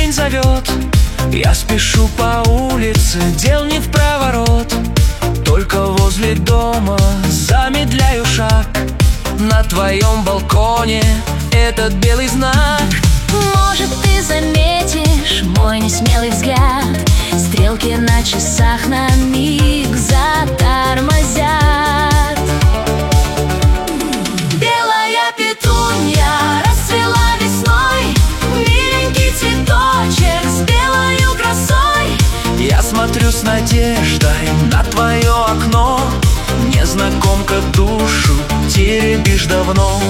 день зовет. Я спешу по улице, дел не в проворот. Только возле дома замедляю шаг. На твоем балконе этот белый знак. Может, ты заметишь мой несмелый взгляд. Стрелки на часах на миг затормозят. Белая петунья расцвела весной, миленький цветочек с белою красой. Я смотрю с надеждой на твое окно. Незнакомка, душу теребишь давно.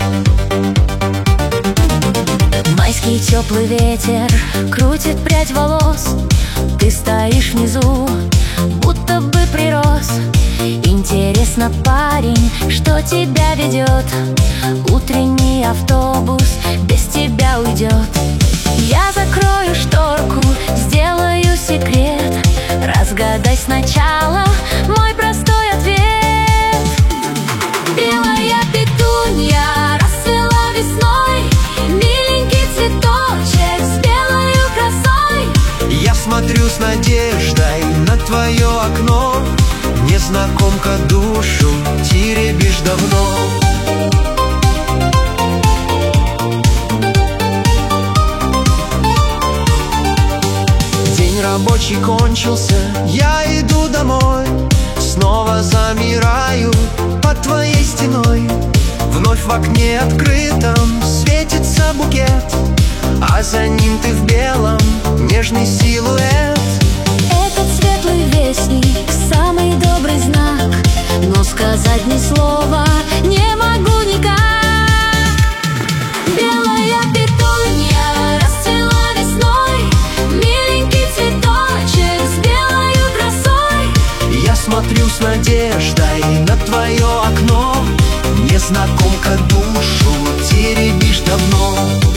Майский теплый ветер крутит прядь волос. Ты стоишь внизу, будто бы прирос. Интересно, парень, что тебя ведет? Утренний автобус без тебя уйдет. Я закрою шторку, сделаю секрет. Разгадай сначала мой простой ответ. Белая петунья расцвела весной, миленький цветочек с белою красой. Я смотрю с надеждой на твое окно. Незнакомка, душу теребишь давно. День рабочий кончился, я иду домой. Снова замираю под твоей стеной. Вновь в окне открытом светится букет, а за ним ты в белом, нежный силуэт. Этот светлый вестник — самый добрый знак, но сказать ни слова не могу никак. Белая петунья расцвела весной, миленький цветочек с белою красой. Я смотрю с надеждой на твое окно. Незнакомка, душу теребишь давно.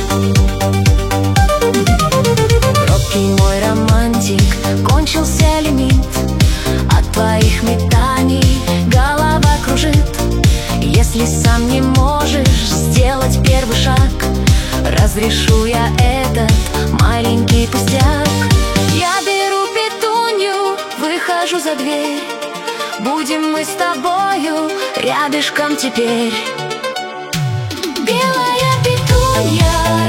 Робкий мой романтик, кончился лимит. От твоих метаний голова кружит. Если сам не можешь сделать первый шаг, разрешу я этот маленький пустяк. Я беру петунью, выхожу за дверь. Будем мы с тобою рядышком теперь. Белая петунья